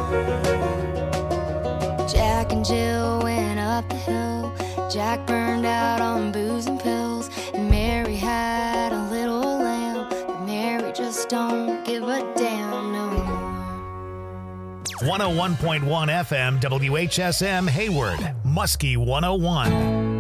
Jack and Jill went up the hill. Jack burned out on booze and pills, and Mary had a little lamb, but Mary just don't give a damn no more. 101.1 FM WHSM Hayward, Muskie 101.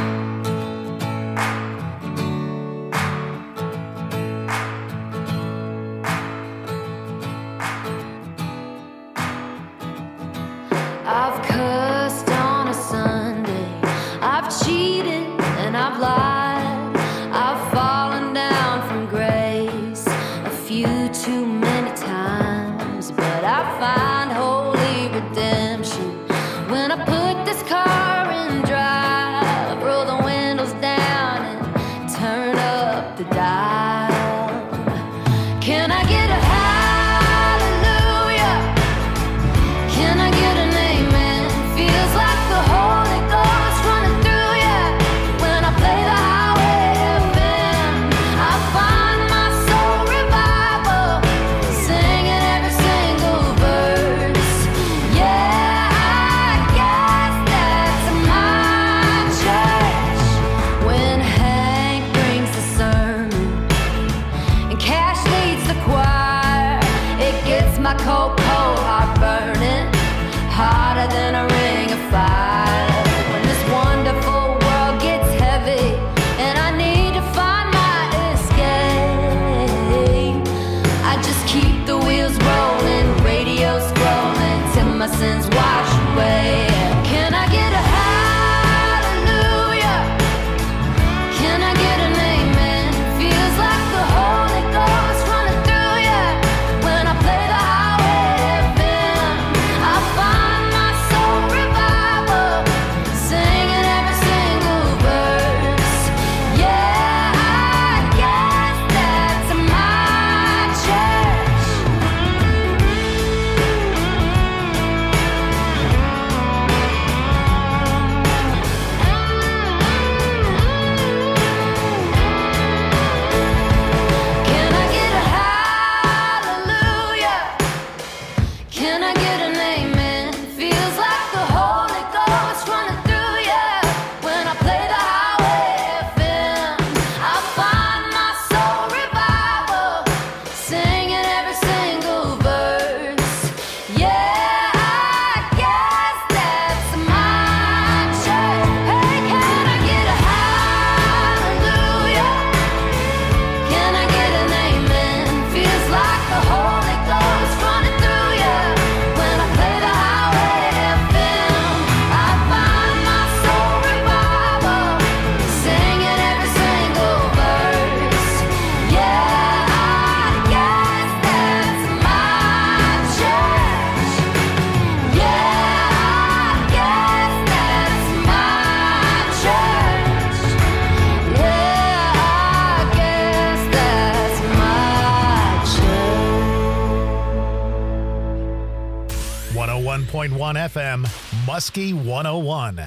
I've cussed on a Sunday, I've cheated and I've lied, I've fallen down from grace a few too many times, but I find holy redemption when I put this car in drive, roll the windows down and turn up the dial. Can I get a hallelujah? Can I get an amen? Feels like the Holy Ghost running through ya when I play the highway FM. I find my soul revival, singing every single verse. Yeah, I guess that's my church. When Hank brings the sermon and Cash leads the choir, it gets my cold, cold heart burning hotter than a ring of fire. When this wonderful world gets heavy and I need to find my escape, I just keep the wheels rolling, radio scrolling till my sins wash away. Can I get a hallelujah? Can I get an amen? Feels like the Holy Ghost running through ya when I play the highway FM. I find my soul revival, singing every single verse. Yeah, I guess that's my church. Can I get a hallelujah? Can I get an amen? Feels like the Holy Ghost running through ya when I play the highway FM. I find my soul revival, singing every single verse. Yeah, I guess that's my church. Hey, can I get a hallelujah? Can I get an amen? Feels like the Holy Ghost running through ya when I play the highway FM. I find my soul revival, singing every single verse. Yeah, I guess that's my church. Yeah, I guess that's my church. Yeah, I guess that's my church. 101.1 FM, Muskie 101.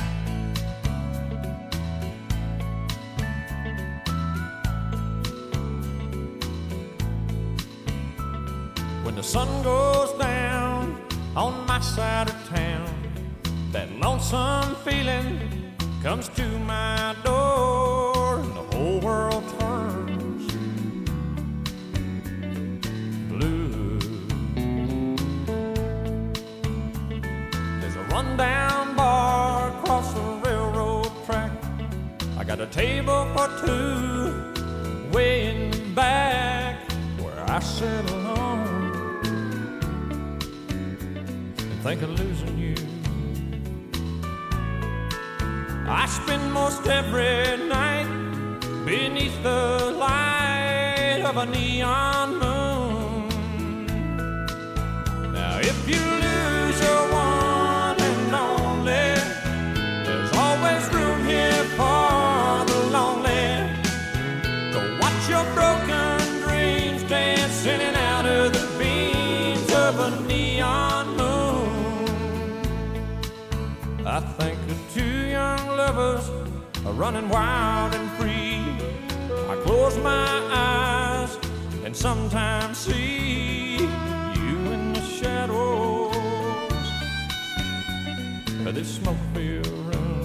When the sun goes down on my side of town, that lonesome feeling comes to my door, and the whole world turns blue. There's a rundown bar across the railroad track. I got a table for two way in the back where I sit alone and think of losing you. I spend most every night beneath the light of a neon moon. Now if you lose your one and only, there's always room here for the lonely. To watch your broken dreams dance in and out of the beams of a neon moon. I think of two young lovers are running wild and free. I close my eyes and sometimes see you in the shadows of this smoke-filled room.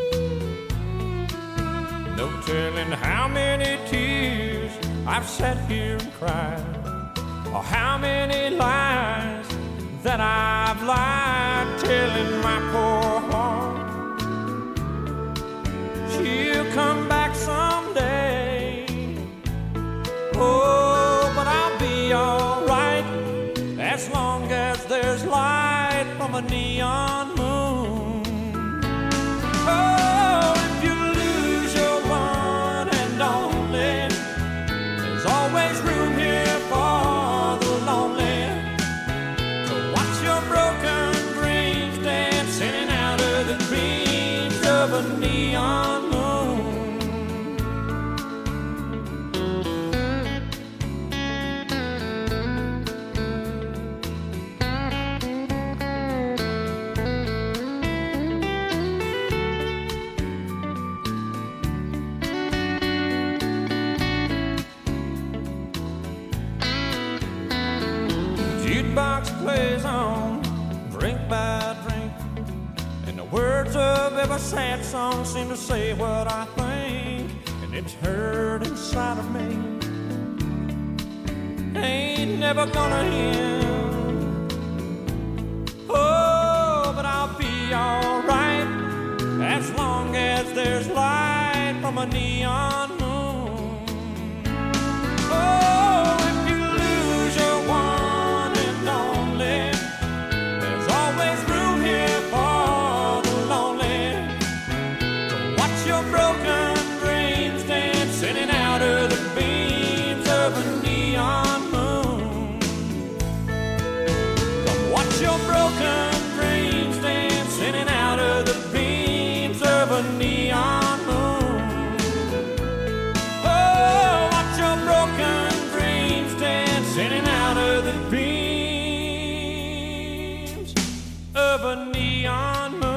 No telling how many tears I've sat here and cried, or how many lies that I've lied, telling my poor heart she'll come back someday. Oh, but I'll be alright as long as there's light from a neon moon. Oh, if you lose your one and only, there's always room here for the lonely to watch your broken dreams dancing out of the dreams of a neon moon. Jukebox plays on, drink by drink, and the words of every sad song seem to say what I think, and it's hurt inside of me. Ain't never gonna end. Oh, but I'll be alright as long as there's light from a neon moon. Oh, if you lose your one and only, there's always room here for the lonely to watch your broken dreams dancing in and out of the beams of a neon moon. Come watch your broken dreams dancing in and out of the beams of a neon moon. Oh, watch your broken dreams dancing in and out of the beams of a neon moon.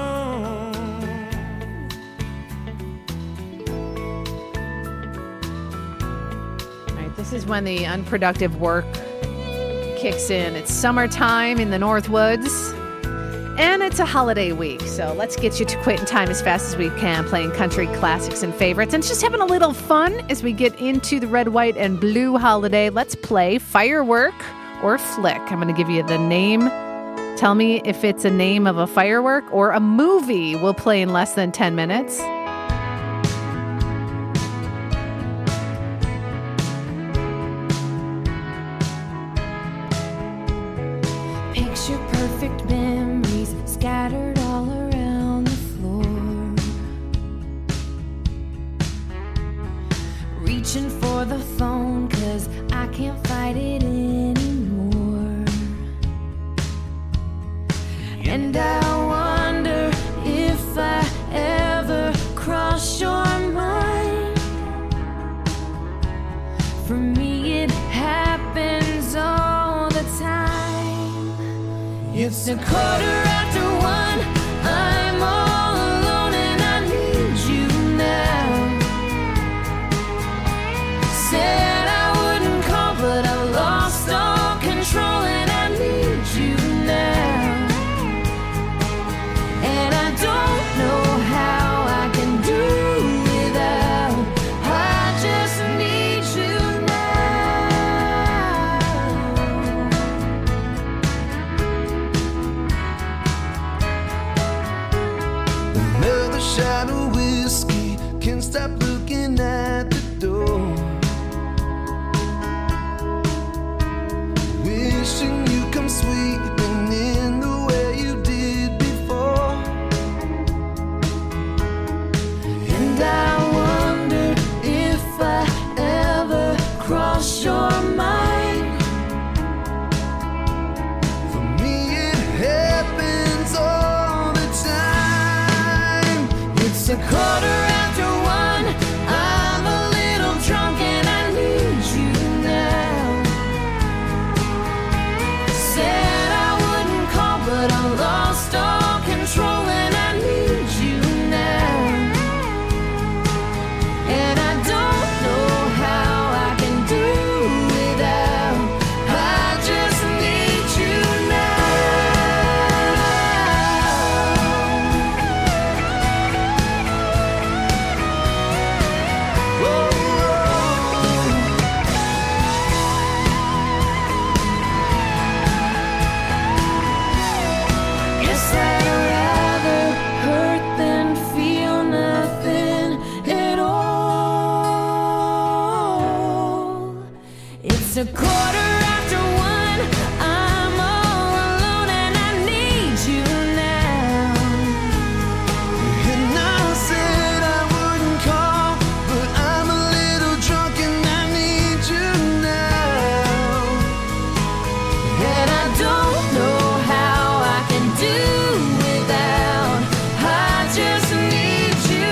All right, this is when the unproductive work kicks in. It's summertime in the Northwoods, and it's a holiday week. So let's get you to quit in time as fast as we can, playing country classics and favorites, and just having a little fun as we get into the red, white, and blue holiday. Let's play Firework or Flick. I'm going to give you the name. Tell me if it's a name of a firework or a movie. We'll play in less than 10 minutes. Picture perfect memories scattered all around the floor. Reaching for the phone 'cause I can't fight it anymore. And I wonder if I ever cross your mind. For me it happens all the time. It's a quarter after one, I'm all alone and I need you now. Said I wouldn't call, but I've lost all control and I need you now. And I don't know how I can do without. I just need you now. Another shot of whiskey, can't stop looking at the door. Wishing you come sweeping in the way you did before. And I wonder if I ever cross your mind. For me it happens all the time. It's a quarter after one, I'm alone It's 1:15. I'm all alone and I need you now. And I said I wouldn't call, but I'm a little drunk and I need you now. And I don't know how I can do without. I just need you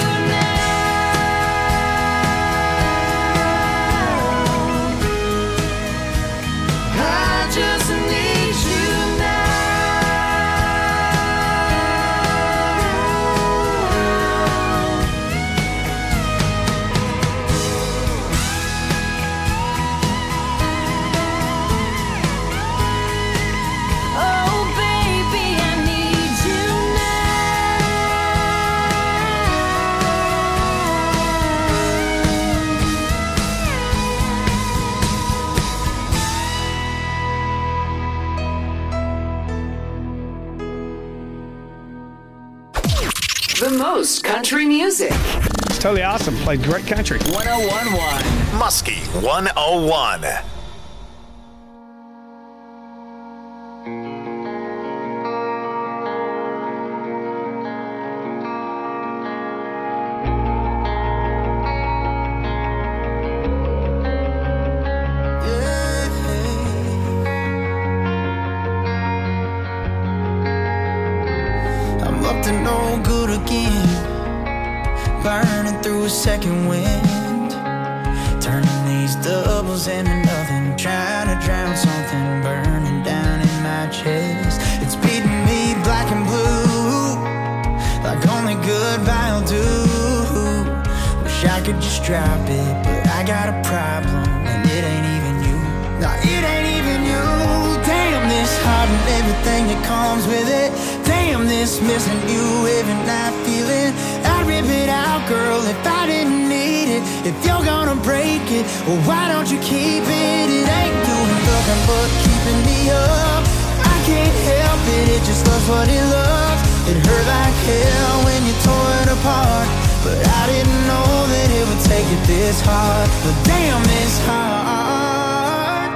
now. I just need you now. Oh, baby, I need you The most country music. It's totally awesome. Played great country. 1011. Muskie 101. I'm up to no good again, burning through a second wind, turning these doubles into nothing, trying to drown something burning down in my chest. It's beating me black and blue, like only goodbye will do. Wish I could just drop it, but I got a problem, and it ain't even you. No, it ain't even you. Damn, this heart and everything that comes with it. Damn, this missing you every night feeling. I'd rip it out, girl, if I didn't need it. If you're gonna break it, well, why don't you keep it? It ain't doing nothing but keeping me up. I can't help it, it just loves what it loves. It hurt like hell when you tore it apart, but I didn't know that it would take it this hard. But damn, this hard.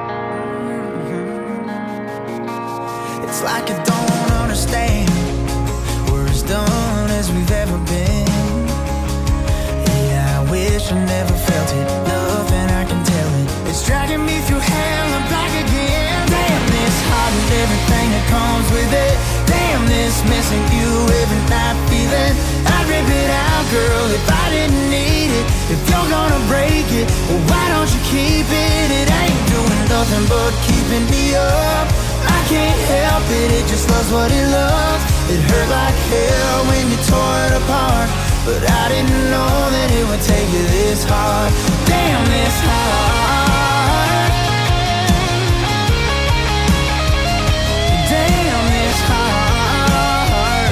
It's like I don't understand. We're as done as we've ever been. Yeah, I wish I never felt it. Nothing I can tell it. It's dragging me through hell and back again. Damn, this heart and everything that comes with it. Damn, this missing you every night feeling. I'd rip it out, girl, if I didn't need it. If you're gonna break it, well, why don't you keep it? It ain't doing nothing but keeping me up. I can't help it, it just loves what it loves. It hurt like hell when you tore it apart, but I didn't know that it would take you this hard. Damn, this hard. Damn, this hard.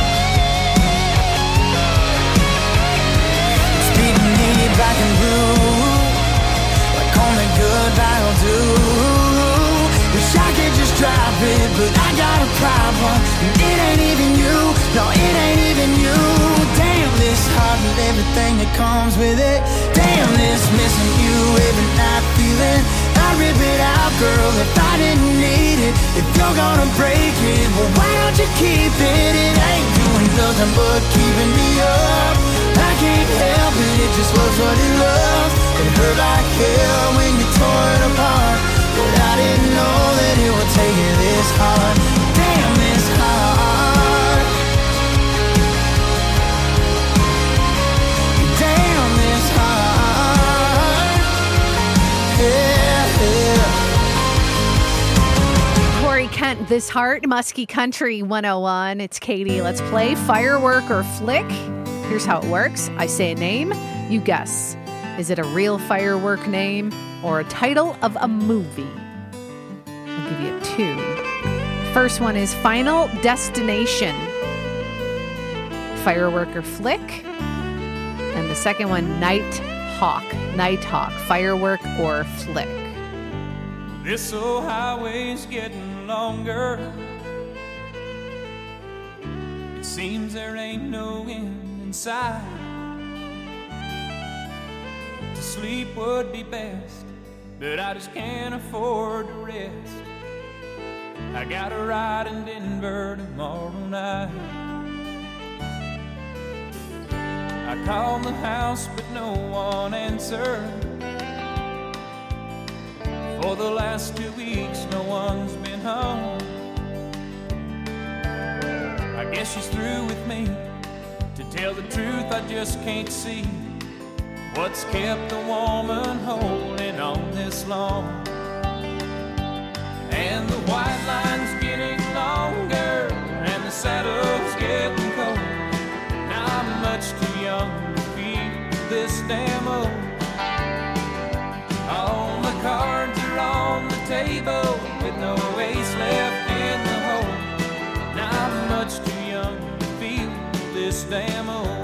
It's beating me black and blue, like only goodbye will do. Wish I could just drop it, but I got a problem, and it ain't even you. No, it ain't even you. Damn, this heart and everything that comes with it. Damn, this missing you every night feeling. I'd rip it out, girl, if I didn't need it. If you're gonna break it, well, why don't you keep it? It ain't doing nothing but keeping me up. I can't help it, it just loves what it loves. It hurt like hell when you tore it apart, but I didn't know that it would take you this hard. Damn, this hard. Damn, this hard. Yeah, yeah. Corey Kent, This Heart, Muskie Country 101. It's Katie. Let's play Firework or Flick. Here's how it works. I say a name, you guess. Is it a real firework name or a title of a movie? I'll give you two. First one is Final Destination. Firework or Flick. And the second one, Nighthawk. Nighthawk. Firework or Flick. This old highway's getting longer. It seems there ain't no end in sight. To sleep would be best but I just can't afford to rest. I got a ride in Denver tomorrow night. I called the house, but no one answered. For the last 2 weeks, no one's been home. I guess she's through with me. To tell the truth, I just can't see what's kept the woman holding on this long. And the white line's getting longer, and the saddle's getting cold. Now I'm much too young to feel this damn old. All the cards are on the table with no ace left in the hole. Now I'm much too young to feel this damn old.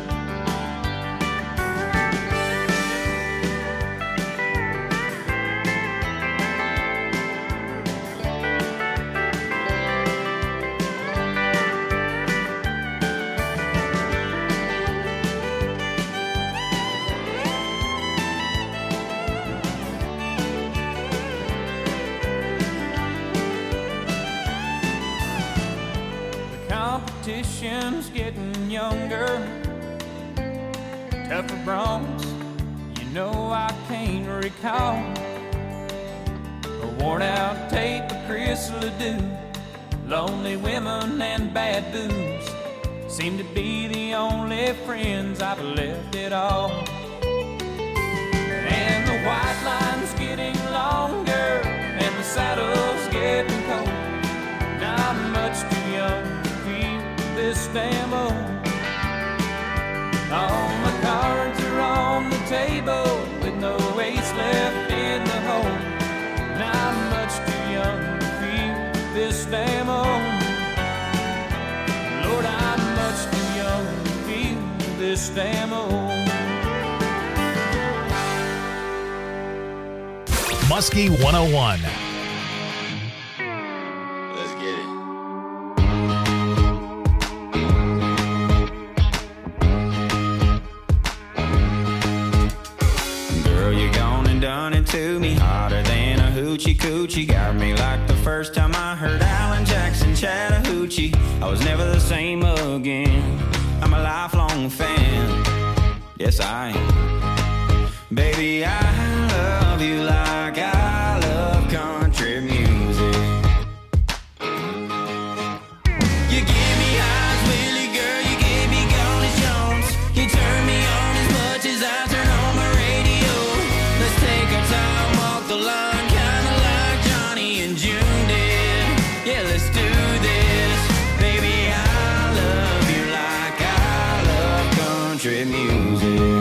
Competition's getting younger, tougher broncs, you know I can't recall. A worn out tape of Chris Ledoux, lonely women and bad booze seem to be the only friends I've left at all. And the white line's getting longer, and the saddle's getting cold. Now I'm much too young this damn old. All my cards are on the table with no ace left in the hole. Now I'm much too young to feel this damn old. Lord, I'm much too young to feel this damn old. Muskie 101. To me hotter than a hoochie coochie. Got me like the first time I heard Alan Jackson Chattahoochee. I was never the same again. I'm a lifelong fan. Yes, I am. Baby, I love you like I love country music. You give me eyes, Willie, girl, you gave me Gone Jones. You turn me on as much as I turn on my radio. Let's take our time, walk the line, kinda like Johnny and June did. Yeah, let's do this. Baby, I love you like I love country music.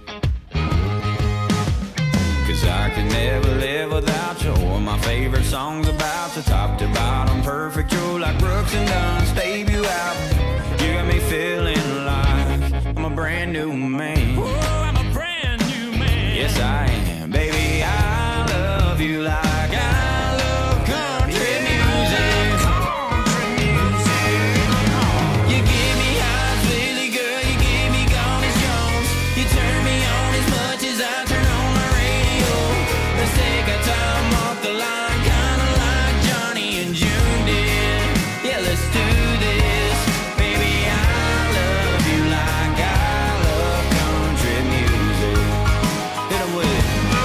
'Cause I can never live without you. Or my favorite songs about you, top to bottom, perfect. You're like Brooks and Dunn's debut album. You got me feeling like I'm a brand new man. Oh, I'm a brand new man. Yes, I am. Baby, I love you like I love country music. You give me eyes, Willie, girl, you give me Gone Jones. You turn me on as much as I turn on my radio. Let's take our time off the line, kinda like Johnny and June did. Yeah, let's do this. Baby, I love you like I love country music. Hit 'em with it.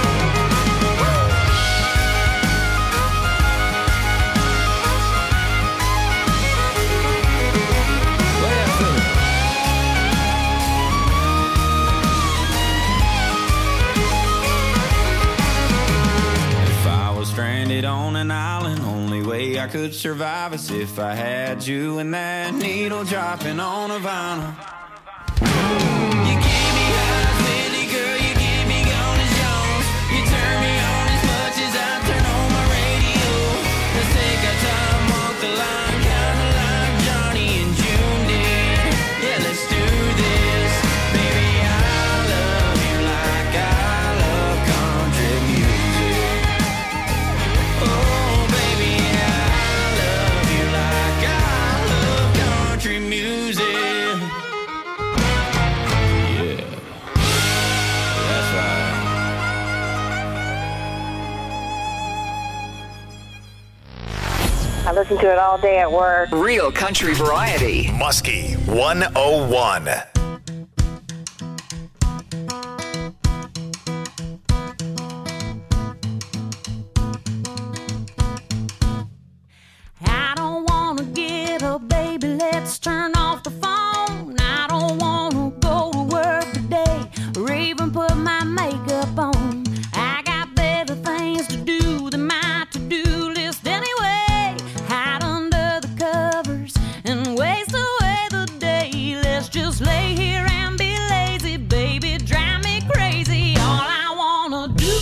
If I was stranded on an island, only way I could survive is if I had you and that needle dropping on a vinyl. You gave me eyes, Willie, girl, you gave me Gone Jones. You turn me on as much as I turn on my radio. Let's take our time, walk the line, kinda like Johnny and June did. Yeah, let's do this. Baby, I love you like I love country music. Oh, baby, I love you like I love country music. listen to it all day at work. Real country variety. Muskie 101. I don't wanna get up, baby, let's turn off the phone. I don't wanna go to work today or even put my makeup on. I got better things to do than my to-do list anyway. Hide under the covers and waste away the day. Let's just lay here and be lazy, baby, drive me crazy. All I wanna do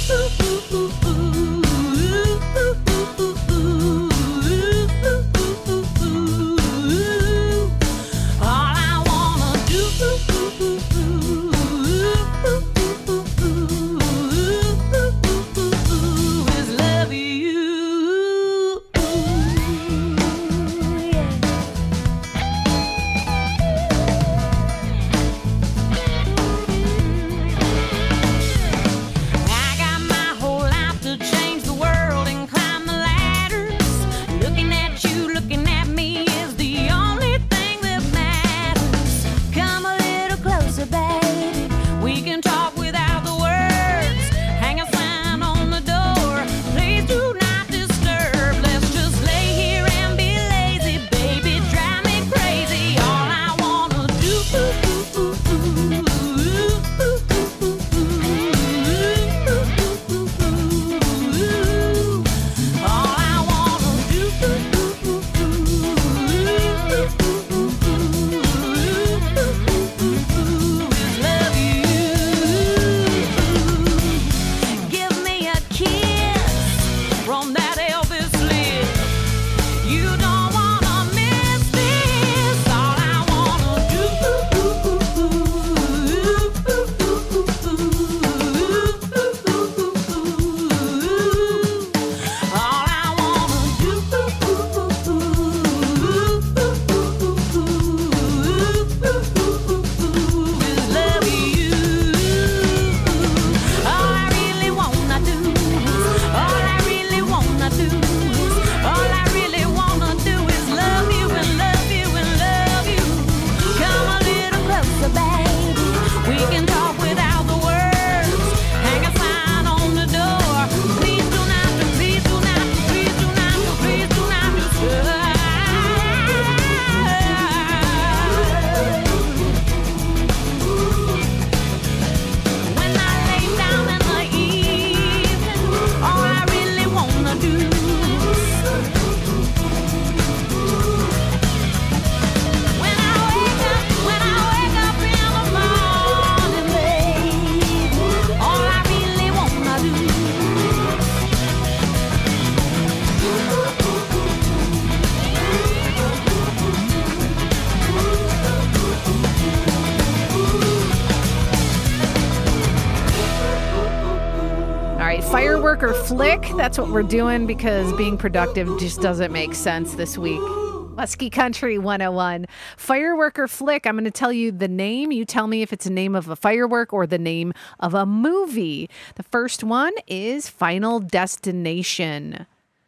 Firework or flick? That's what we're doing because being productive just doesn't make sense this week. Muskie Country 101. Firework or flick? I'm going to tell you the name. You tell me if it's the name of a firework or the name of a movie. The first one is Final Destination.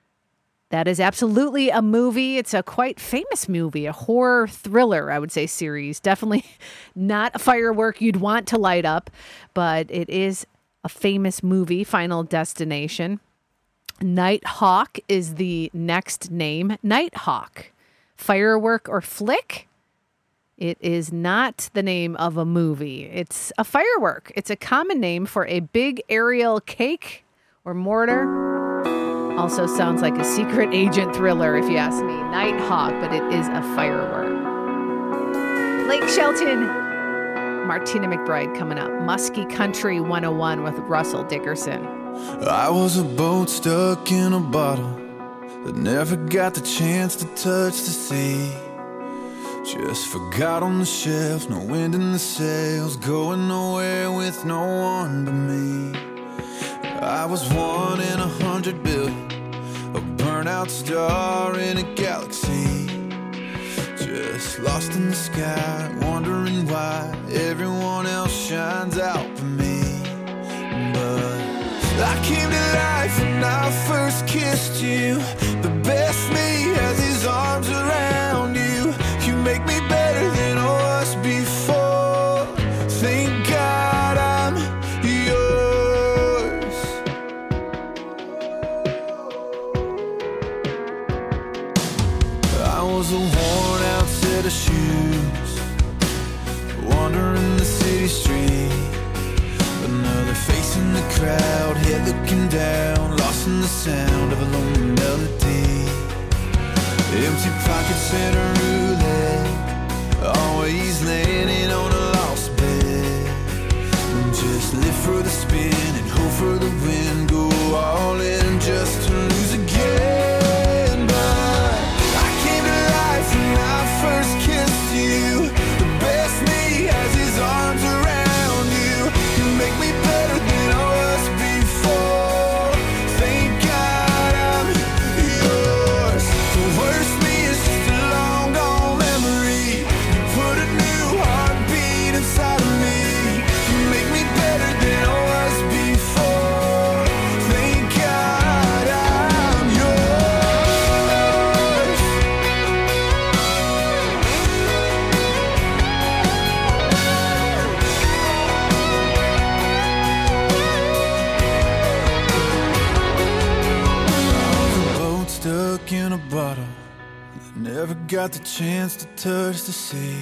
That is absolutely a movie. It's a quite famous movie, a horror thriller, I would say, series. Definitely not a firework you'd want to light up, but it is a famous movie, Final Destination. Nighthawk is the next name. Nighthawk. Firework or flick? It is not the name of a movie. It's a firework. It's a common name for a big aerial cake or mortar. Also sounds like a secret agent thriller, if you ask me. Nighthawk, but it is a firework. Lake Shelton. Martina McBride coming up. Muskie Country 101 with Russell Dickerson. I was a boat stuck in a bottle that never got the chance to touch the sea. Just forgot on the shelf, no wind in the sails, going nowhere with no one but me. I was 1 in 100 billion, a burnout star in a galaxy. Just lost in the sky, wondering why everyone else shines out for me. But I came to life when I first kissed you. The best me has worn out set of shoes, wandering the city street. Another face in the crowd, head looking down, lost in the sound of a lonely melody. Empty pockets and a roulette, always landing on a lost bet. Just live for the spin and hope for the win, go all in just to lose again. But I came to life when I first kissed you. The best me has his arms around you. You make me better than I was before. Thank God I'm yours. The worst me is just a long gone memory. You put a new heartbeat inside of me. You make me better than I was before. Thank God I'm yours. A boat stuck in a bottle that never got the chance to touch the sea.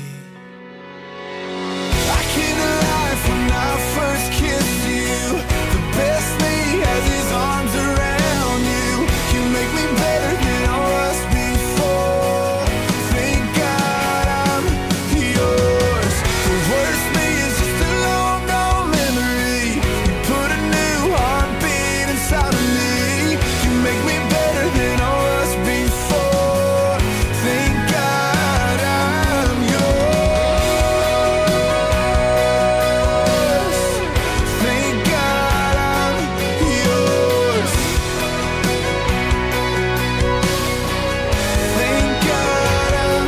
I came to life when I first kissed you. The best me has his arms around you. You make me better than I was before. Thank God I'm yours. The worst me is just a long gone memory. You put a new heartbeat inside of me. You make me better than I was before. Thank God I'm yours. Thank God I'm yours. Thank God I'm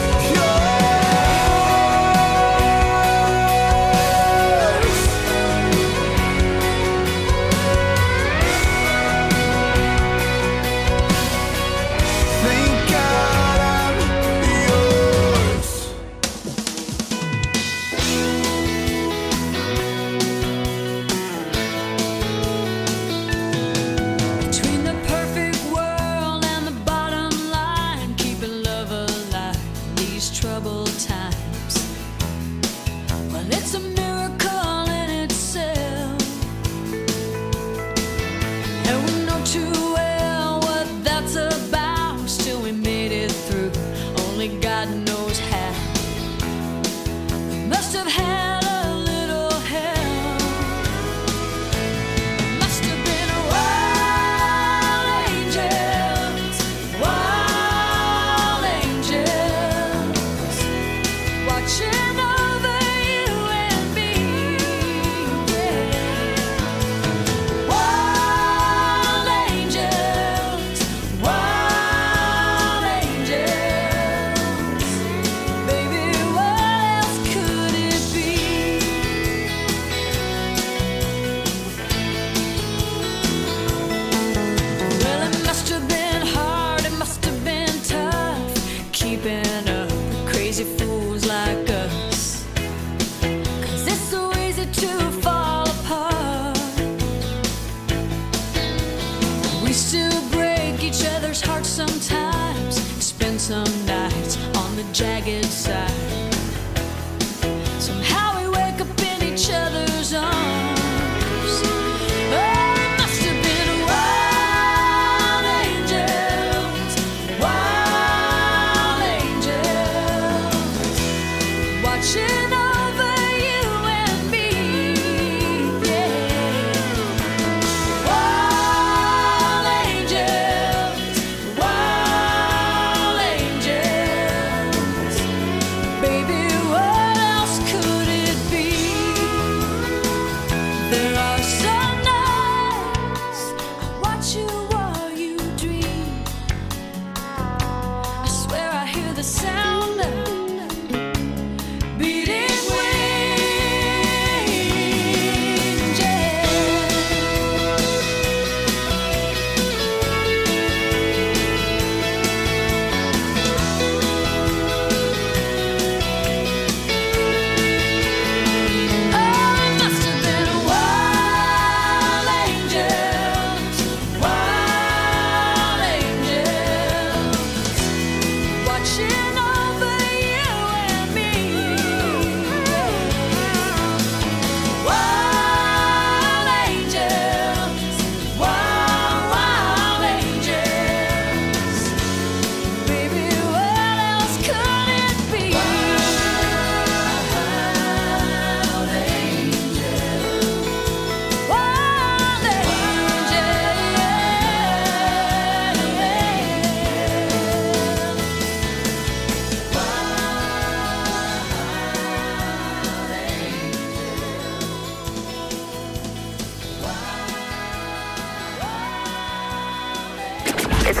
yours. Thank God I'm yours. Between the perfect world and the bottom line, keeping love alive in these troubled times. Well, it's a miracle in itself, and we know too well what that's about. Still, we made it through. Only God knows how. We must have had a little help. Must have been wild angels watching over you and me. Yeah. Wild angels, baby, what else could it be? Well, it must have been hard, it must have been tough, keeping up with crazy fools like us. 'Cause it's so easy to fall apart. We still break each other's hearts sometimes, spend some nights on the jagged side. Somehow we wake up in each other's arms. Oh, it must have been wild angels watching over you and me. Yeah. Wild angels,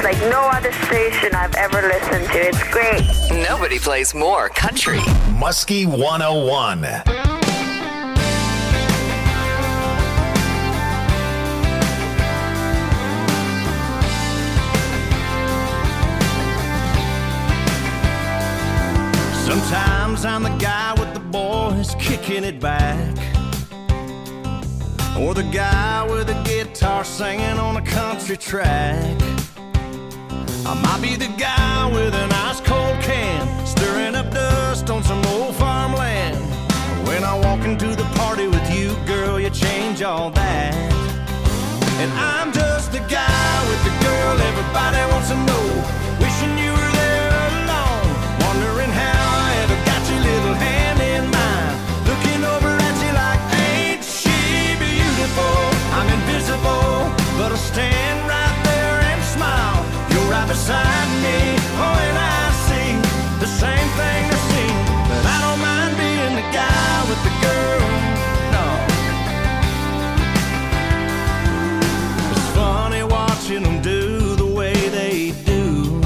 like no other station I've ever listened to. It's great. Nobody plays more country. Muskie 101. Sometimes I'm the guy with the boys kicking it back, or the guy with a guitar singing on a country track. I might be the guy with an ice cold can stirring up dust on some old farmland. When I walk into the party with you, girl, you change all that. And I'm just the guy with the girl everybody wants to know, wishing you were there alone, wondering how I ever got your little hand in mine, looking over at you like, ain't she beautiful? I'm invisible, but I'll stand right there and smile. You're right beside me, oh, and I see the same thing I see, but I don't mind being the guy with the girl, no. It's funny watching them do the way they do.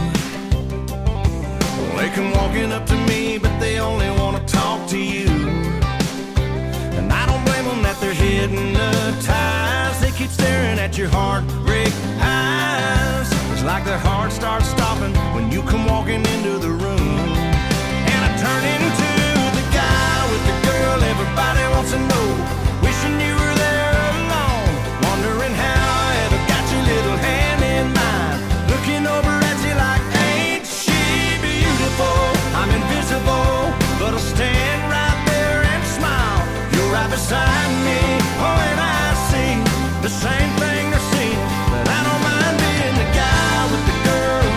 They come walking up to me, but they only want to talk to you. And I don't blame them that they're hypnotized. They keep staring at your heartbreak eyes. It's like their heart starts stopping when you come walking into the room. And I turn into the guy with the girl everybody wants to know, wishing you were there alone, wondering how I ever got your little hand in mine, looking over at you like, ain't she beautiful? I'm invisible, but I'll stand right there and smile. You're right beside me, oh, and I see the same thing they're seeing, but I don't mind being the guy with the girl,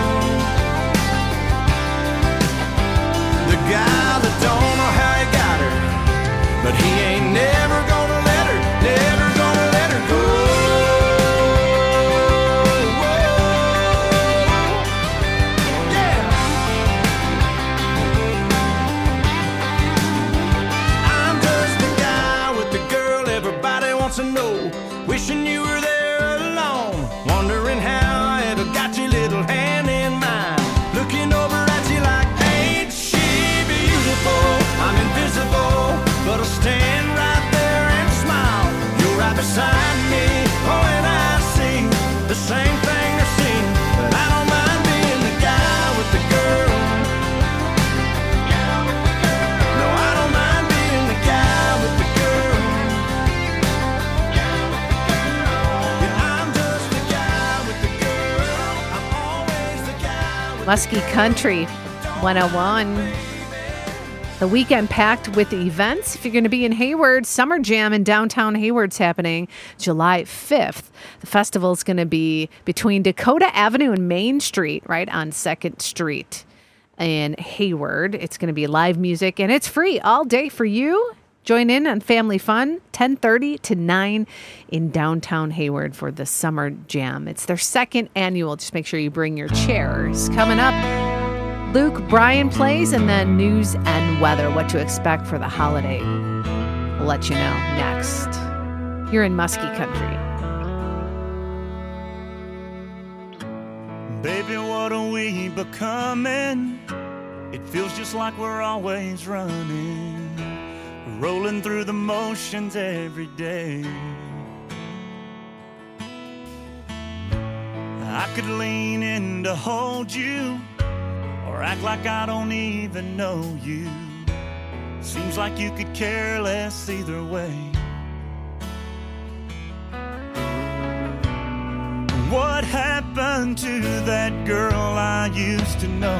the guy that don't know how he got her, but he ain't never gonna let her, never gonna let her go. Yeah. I'm just the guy with the girl everybody wants to know, wishing you were there alone, wondering how I ever got your little hand in mine, looking over at you like, ain't she beautiful? I'm invisible, but I'll stand right there and smile. You're right beside me, oh, and I see the same thing they're seeing, but I don't mind being the guy with the girl. No, I don't mind being the guy with the girl. Yeah, I'm just the guy with the girl. I'm always the guy with Muskie Country 101. The weekend packed with events. If you're going to be in Hayward, Summer Jam in downtown Hayward's happening July 5th. The festival is going to be between Dakota Avenue and Main Street, right on 2nd Street in Hayward. It's going to be live music, and it's free all day for you. Join in on Family Fun, 10:30 to 9 in downtown Hayward for the Summer Jam. It's their second annual. Just make sure you bring your chairs. Coming up, Luke Bryan plays, and then news and weather, what to expect for the holiday. We'll let you know next. You're in Muskie Country. Baby, what are we becoming? It feels just like we're always running, rolling through the motions every day. I could lean in to hold you, or act like I don't even know you. Seems like you could care less either way. What happened to that girl I used to know?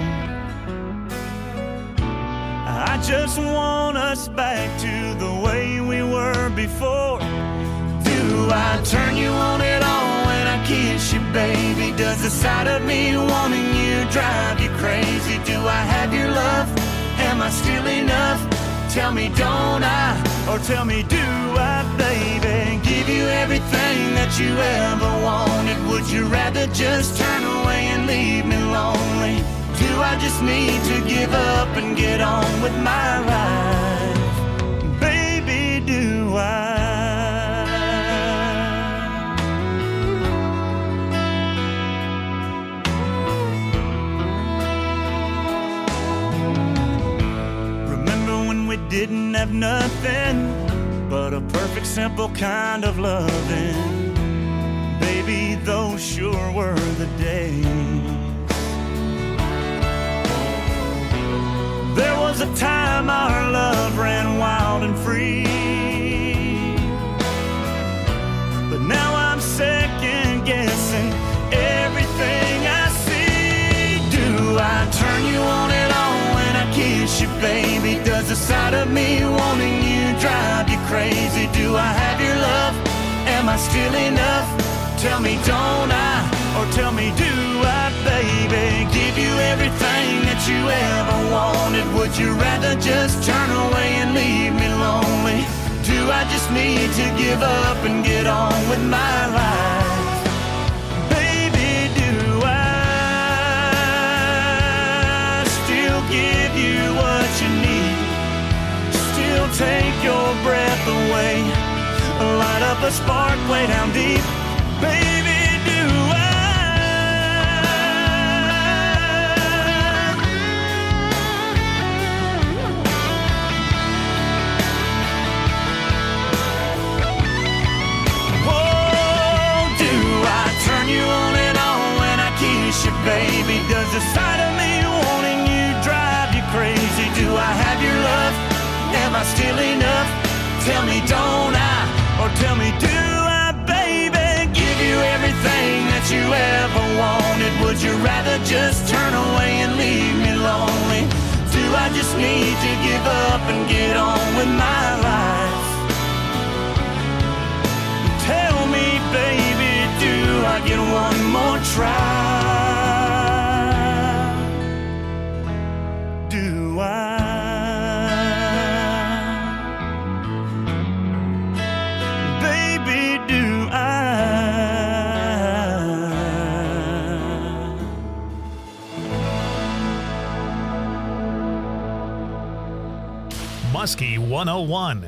I just want us back to the way we were before. Do I turn you on at all when I kiss you, baby? Does the sight of me wanting you drive you crazy? Do I have your love? Am I still enough? Tell me, don't I? Or tell me, do I, baby? Give you everything that you ever wanted. Would you rather just turn away and leave me lonely? Do I just need to give up and get on with my life? Baby, do I? didn't have nothing but a perfect, simple kind of loving. Baby, those sure were the days. There was a time our love ran wild and free, but now I'm second guessing everything I see. Do I turn you on and on when I kiss you, baby? Does the sight of me wanting you drive you crazy? Do I have your love? Am I still enough? Tell me, don't I? Or tell me, do I, baby? Give you everything that you ever wanted. Would you rather just turn away and leave me lonely? Do I just need to give up and get on with my life? Baby, do I still give you what you need? Still take your breath away, light up a spark way down deep. Baby, do I? Oh, do I turn you on and on when I kiss you, baby? Does the sight of me wanting you drive you crazy? Do I have your love? Am I still enough? Tell me, don't I? Or tell me, do I, baby? Give you everything that you ever wanted. Would you rather just turn away and leave me lonely? Do I just need to give up and get on with my life? Tell me, baby, do I get one more try? Do I? Muskie 101.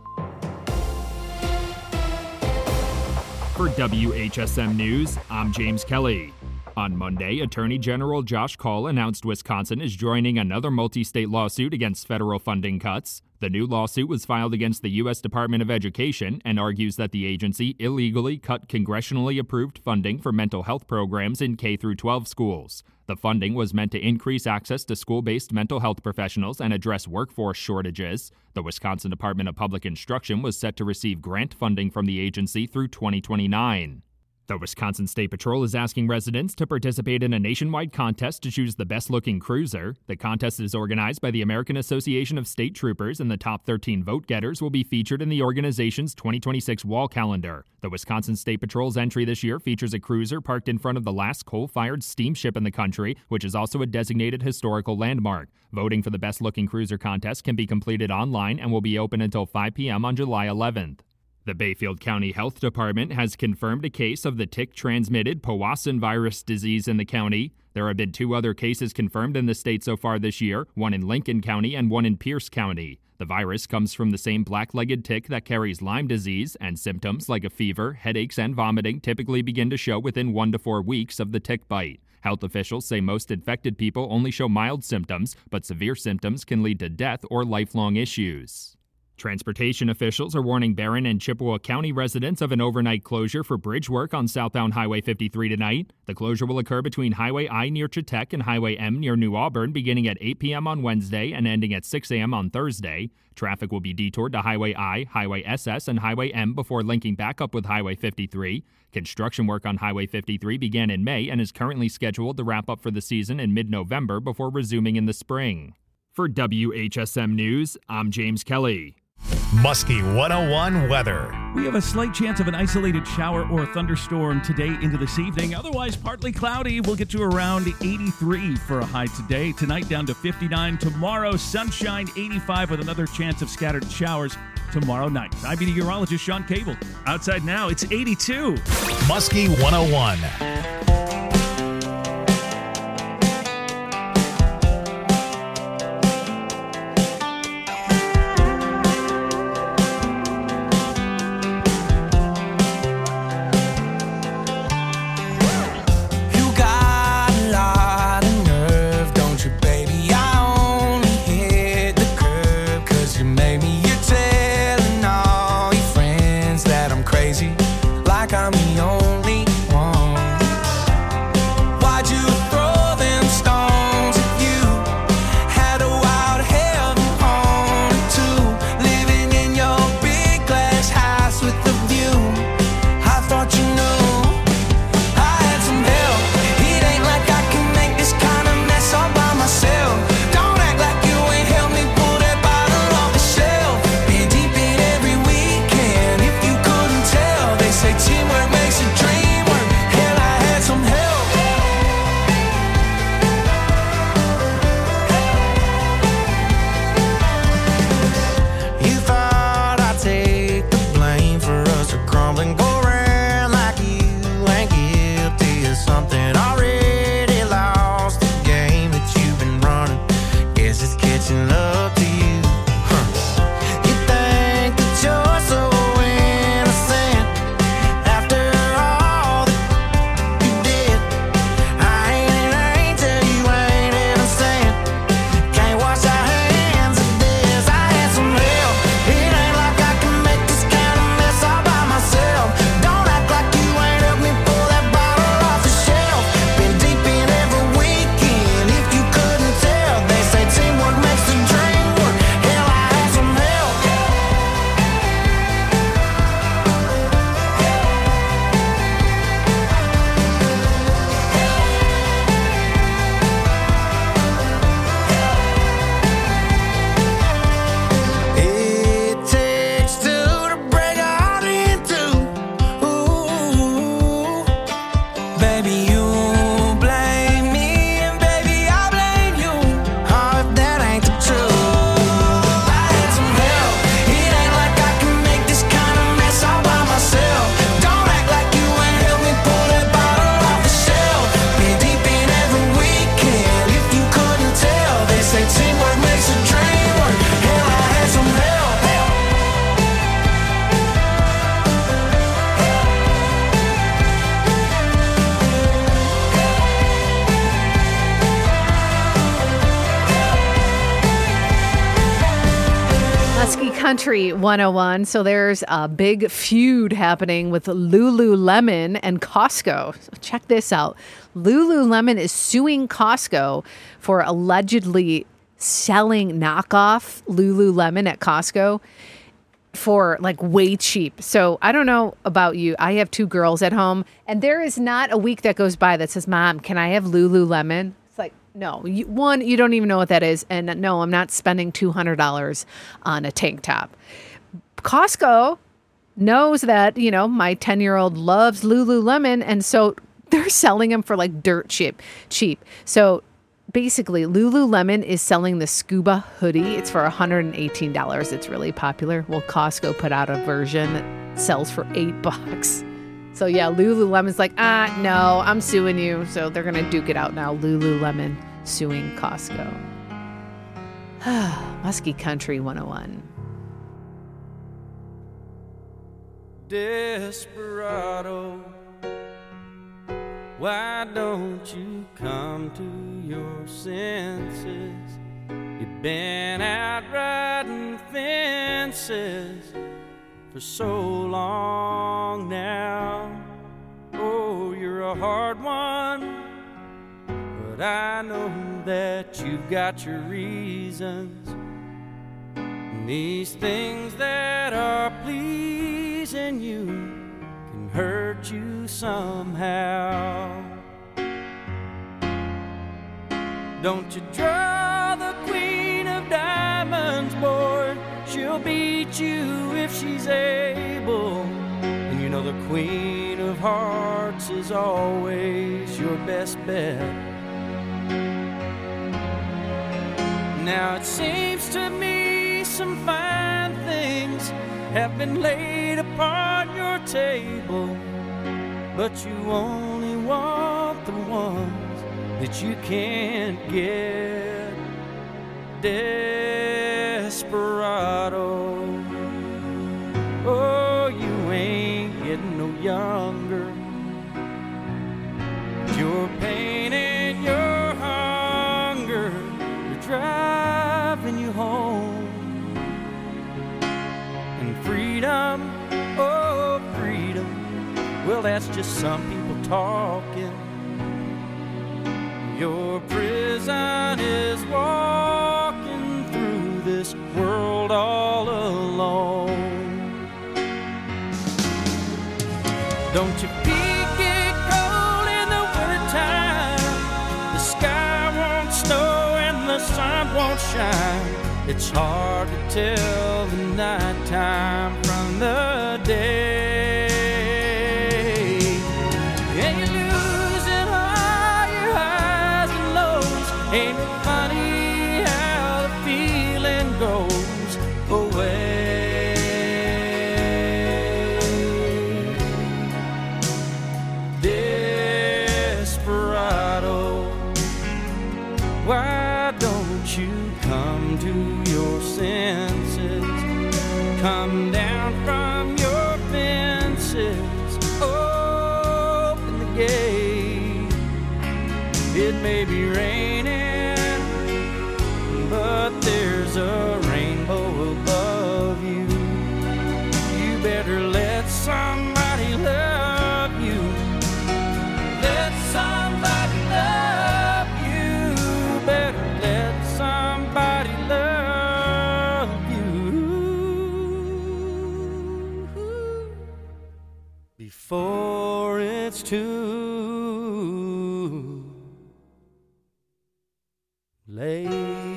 For WHSM News, I'm James Kelly. On Monday, Attorney General Josh Kaul announced Wisconsin is joining another multi-state lawsuit against federal funding cuts. The new lawsuit was filed against the U.S. Department of Education and argues that the agency illegally cut congressionally approved funding for mental health programs in K-12 schools. The funding was meant to increase access to school-based mental health professionals and address workforce shortages. The Wisconsin Department of Public Instruction was set to receive grant funding from the agency through 2029. The Wisconsin State Patrol is asking residents to participate in a nationwide contest to choose the best-looking cruiser. The contest is organized by the American Association of State Troopers, and the top 13 vote-getters will be featured in the organization's 2026 wall calendar. The Wisconsin State Patrol's entry this year features a cruiser parked in front of the last coal-fired steamship in the country, which is also a designated historical landmark. Voting for the best-looking cruiser contest can be completed online and will be open until 5 p.m. on July 11th. The Bayfield County Health Department has confirmed a case of the tick-transmitted Powassan virus disease in the county. There have been 2 other cases confirmed in the state so far this year, one in Lincoln County and one in Pierce County. The virus comes from the same black-legged tick that carries Lyme disease, and symptoms like a fever, headaches, and vomiting typically begin to show within 1 to 4 weeks of the tick bite. Health officials say most infected people only show mild symptoms, but severe symptoms can lead to death or lifelong issues. Transportation officials are warning Barron and Chippewa County residents of an overnight closure for bridge work on southbound Highway 53 tonight. The closure will occur between Highway I near Chetek and Highway M near New Auburn beginning at 8 p.m. on Wednesday and ending at 6 a.m. on Thursday. Traffic will be detoured to Highway I, Highway SS, and Highway M before linking back up with Highway 53. Construction work on Highway 53 began in May and is currently scheduled to wrap up for the season in mid-November before resuming in the spring. For WHSM News, I'm James Kelly. Muskie 101 weather. We have a slight chance of an isolated shower or thunderstorm today into this evening. Otherwise, partly cloudy. We'll get to around 83 for a high today. Tonight down to 59. Tomorrow, sunshine, 85 with another chance of scattered showers tomorrow night. I'm meteorologist Sean Cable. Outside now, it's 82. Muskie 101. You bitching love to you. You think that you're so innocent after all that you did. I ain't an angel, you ain't even sent. Can't wash our hands of this. I had some help. It ain't like I can make this kind of mess all by myself. Don't act like you ain't helped me pull that bottle off the shelf. Been deep in every weekend, if you couldn't tell. They say teamwork makes the dream work. Hell, I had some help. It takes two to break a heart in two. Ooh, baby, you blame me, and baby, I blame you. Oh, if that ain't the truth. I had some help. It ain't like I can make this kind of mess all by myself. Don't act like you ain't helped me pull that bottle off the shelf. Been deep in every weekend, if you couldn't tell. They say teamwork makes a dream work. Hell, I had some help. Husky Country 101. So there's a big feud happening with Lululemon and Costco. So check this out. Lululemon is suing Costco for allegedly selling knockoff Lululemon at Costco for like way cheap. So I don't know about you. I have two girls at home, and there is not a week that goes by that says, Mom, can I have Lululemon? It's like, no. One, you don't even know what that is. And no, I'm not spending $200 on a tank top. Costco knows that, you know, my 10-year-old loves Lululemon. And so they're selling them for like dirt cheap. So basically, Lululemon is selling the Scuba hoodie. It's for $118. It's really popular. Well, Costco put out a version that sells for $8. So yeah, Lululemon's like, no, I'm suing you. So they're going to duke it out now. Lululemon suing Costco. Muskie Country 101. Desperado, why don't you come to your senses? You've been out riding fences for so long now. Oh, you're a hard one, but I know that you've got your reasons. And these things that are pleasing you can hurt you somehow. Don't you draw the queen of diamonds, boy. She'll beat you if she's able. And you know the queen of hearts is always your best bet. Now it seems to me some fine things have been laid upon your table, but you only want the ones that you can't get. Desperado, oh, you ain't getting no younger. Your pain and your hunger are driving you home. And freedom, oh freedom, well that's just some people talking. Your prison is walking through this world all alone. Don't your feet get cold in the wintertime? The sky won't snow and the sun won't shine. It's hard to tell the nighttime from the day. And you're losing all your highs and lows. Ain't it funny how the feeling goes away? Desperado, why don't you come come down from your fences, open the gate. It may be raining, but there's a rainbow above you. You better let somebody love you. Let somebody love you. Better let somebody love you before it's too late.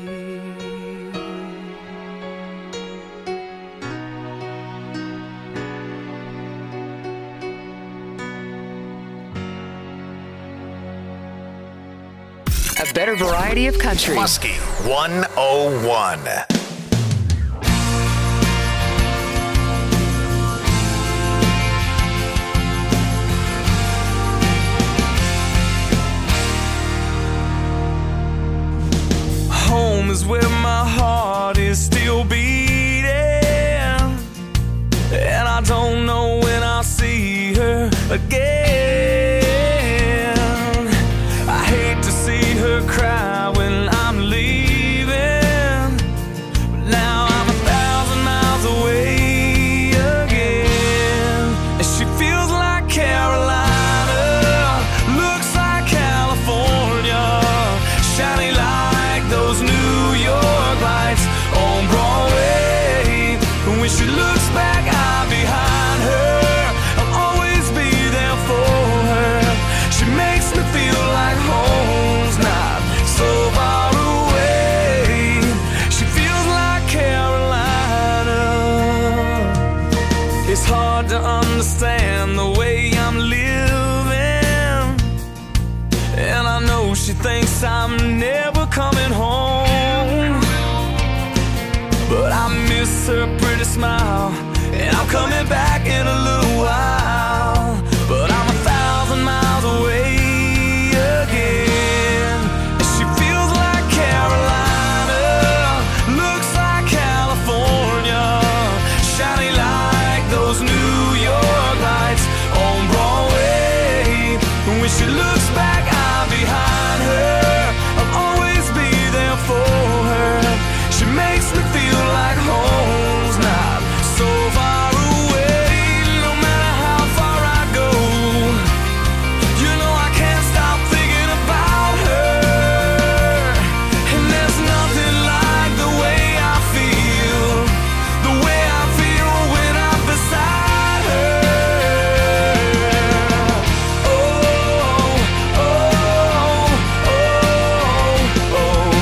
A better variety of country. Muskie 101. Home is where my heart is still beating, and I don't know when I'll see her again. I hate to see her cry when I'm leaving, but now I'm 1,000 miles away again. And she feels like Carolina, looks like California, shiny like those New York lights on Broadway. When she looks back, I'm behind her. I'll always be there for her. She makes me feel like home's not so far away. She feels like Carolina. It's hard to understand the way I'm living, and I know she thinks I'm never coming home. But I miss her pretty smile, and I'm coming back in a little while. But I'm 1,000 miles away again. And she feels like Carolina, looks like California, shiny like those New York lights on Broadway. When she looks back, I'm behind her. I'll always be there for her. She makes me feel like home's not so far away. No matter how far I go, you know I can't stop thinking about her. And there's nothing like the way I feel when I'm beside her. Oh, oh, oh, oh,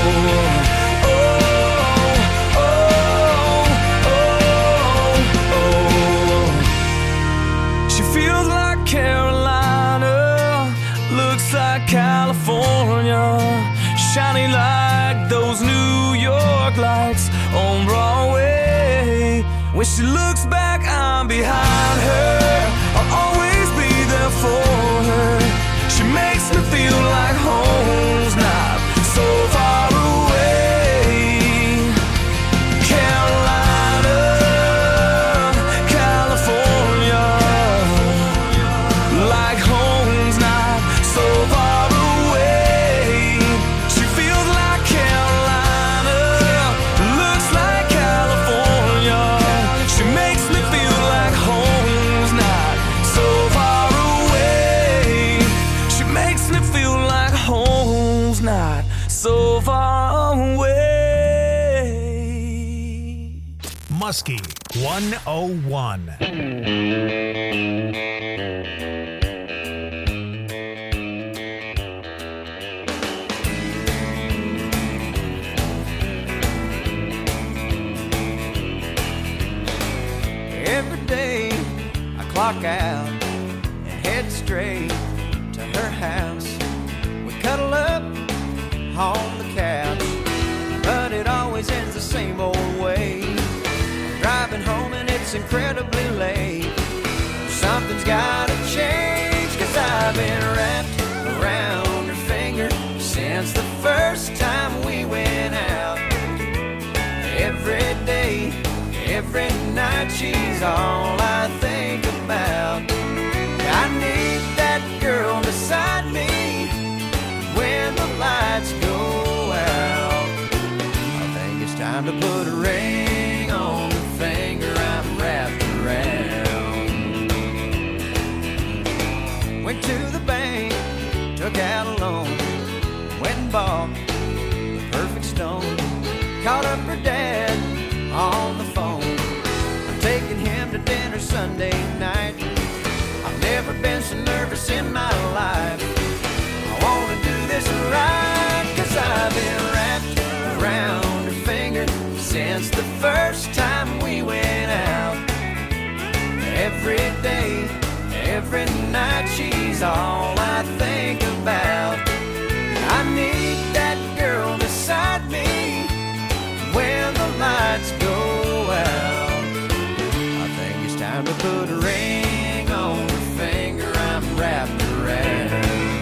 she feels like Carolina, looks like California, shiny like those New York lights on Broadway. When she looks back, I'm behind her. I'll always be there for her. She makes me feel like home's not so far away. Carolina, California, like home's not so far away. She feels like Carolina, looks like California. She makes me feel like home's not so far away. She makes me feel like home's not so far away. Muskie 101. Every day I clock out and head straight to her house. We cuddle up on the couch, but it always ends the same old way. I'm driving home and it's incredibly late. Something's gotta change, 'cause I've been wrapped around her finger since the first time we went out. Every day, every night, she's all I think about. I need that girl beside me when the lights go out. I think it's time to put a ring on the finger I'm wrapped around. Went to the bank, took out a loan, went and bought the perfect stone. Called up her dad on the phone. I'm taking him to dinner Sunday night. I've never been so nervous in my life. I wanna do this right, 'cause I've been wrapped around her finger since the first time we went out. Every day, every night, she's all I think about. I need that girl beside me when the lights go out. I think it's time to put a ring on the finger I'm wrapped around.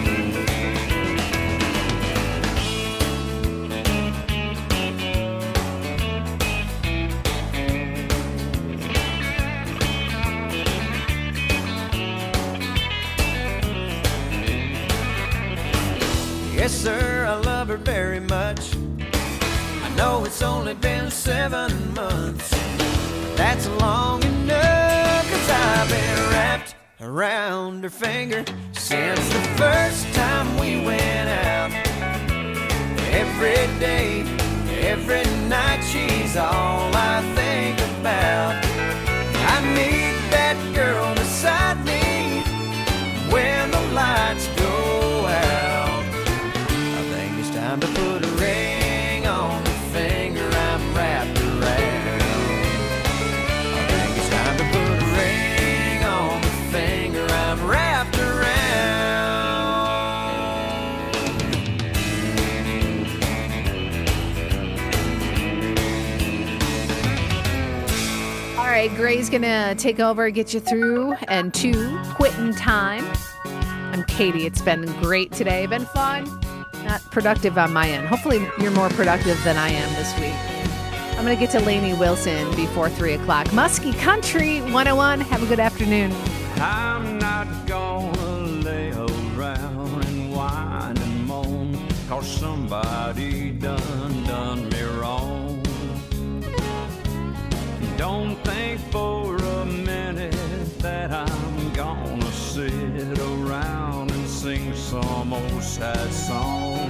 Yes, sir, I love her very much. I know it's only been 7 months. That's long enough, 'cause I've been wrapped around her finger since the first time we went out. Every day, every night, she's all I think about. I need that girl beside me when the lights go out. I think it's time to put a ring on the finger I'm wrapped around. I think it's time to put a ring on the finger I'm wrapped around. All right, Gray's gonna take over, get you through, and to quitting time. I'm Katie. It's been great today. Been fun. Not productive on my end. Hopefully you're more productive than I am this week. I'm going to get to Lainey Wilson before 3 o'clock. Muskie Country 101. Have a good afternoon. I'm not gonna lay around and whine and moan, 'cause somebody done me wrong. Don't think for a minute that I'm gonna sit around and sing some old sad song.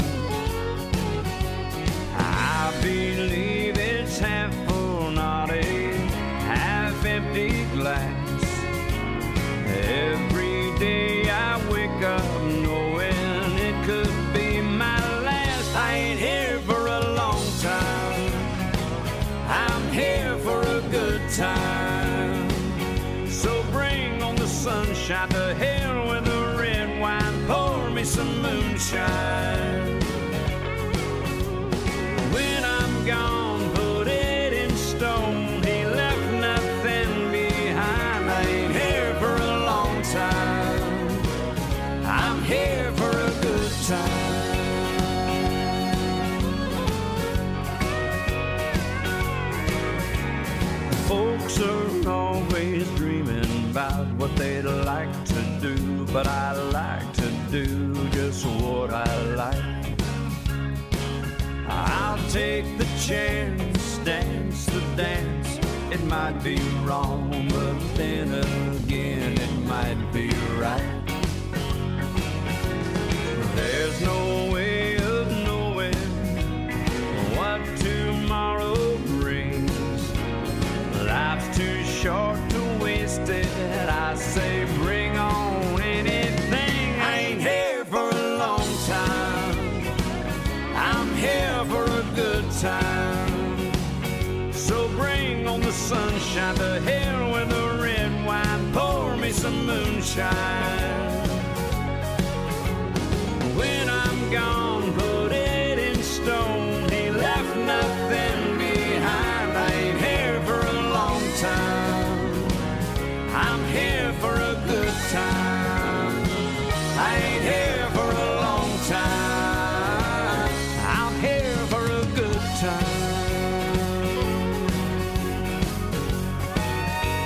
I believe it's half full, not a half empty glass. Every day I wake up knowing it could be my last. I ain't here for a long time, I'm here for a good time. So bring on the sunshine, to hell with the red wine, pour me some moonshine. When I'm gone, put it in stone, he left nothing behind. I ain't here for a long time, I'm here for a good time. Folks are always dreaming about what they'd like to do, but I like to do just what I like. I'll take the chance, dance the dance. It might be wrong, but then again it might be right. There's no way of knowing what tomorrow brings. Life's too short to waste it. I say bring on anything. I ain't here for a long time, I'm here for a good time. So bring on the sunshine, to hell with the red wine, pour me some moonshine. When I'm gone, put it in stone, he left nothing behind. I ain't here for a long time, I'm here for a good time. I ain't here for a long time, I'm here for a good time.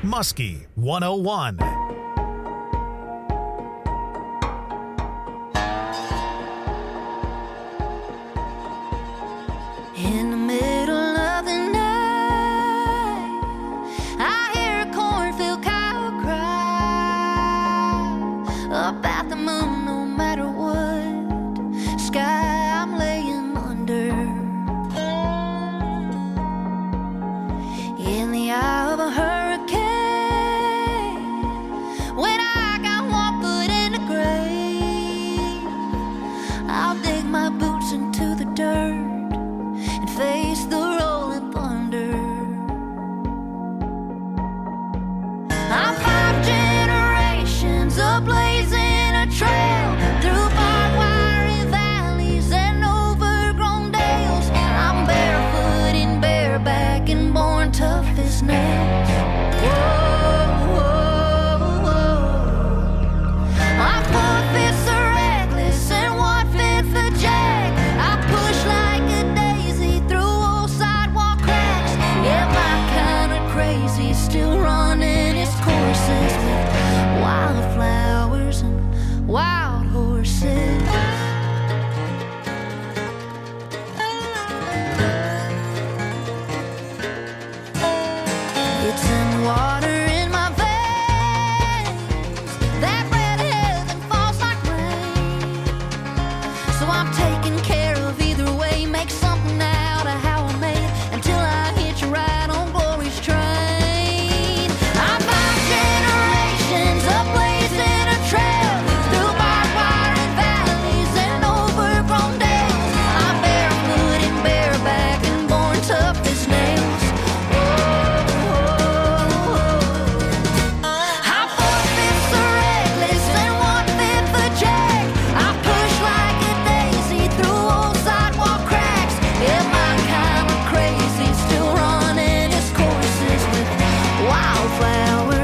Muskie 101. In the middle of the night, I hear a cornfield cow cry about the moon. No matter what sky I'm laying under, in the eye of a hurricane, when I got one foot in the grave, I'll dig my boots into the dirt and face the rolling thunder. I'm 5 generations of blazing a trail through barbed wire valleys and overgrown dales. I'm barefoot and bareback and born tough as nails. Whoa, whoa, whoa. My 4 fists are reckless and 1/5 the jack. I push like a daisy through old sidewalk cracks. Yeah, my kind of crazy, still running its courses with wildflowers and wild horses. It's in water in my veins, that red heaven falls like rain. So I'm taking care of either way, make something out of how I made it until I hit you right on glory's train. I'm 5 generations of blazing a trail through barbed wire and valleys and overgrown dales. I'm barefoot and bareback and born tough as nails. I'm 4 fists are reckless and 1/5 the jack. I push like a daisy through old sidewalk cracks. Yeah, my kind of crazy, still running its courses with wildflowers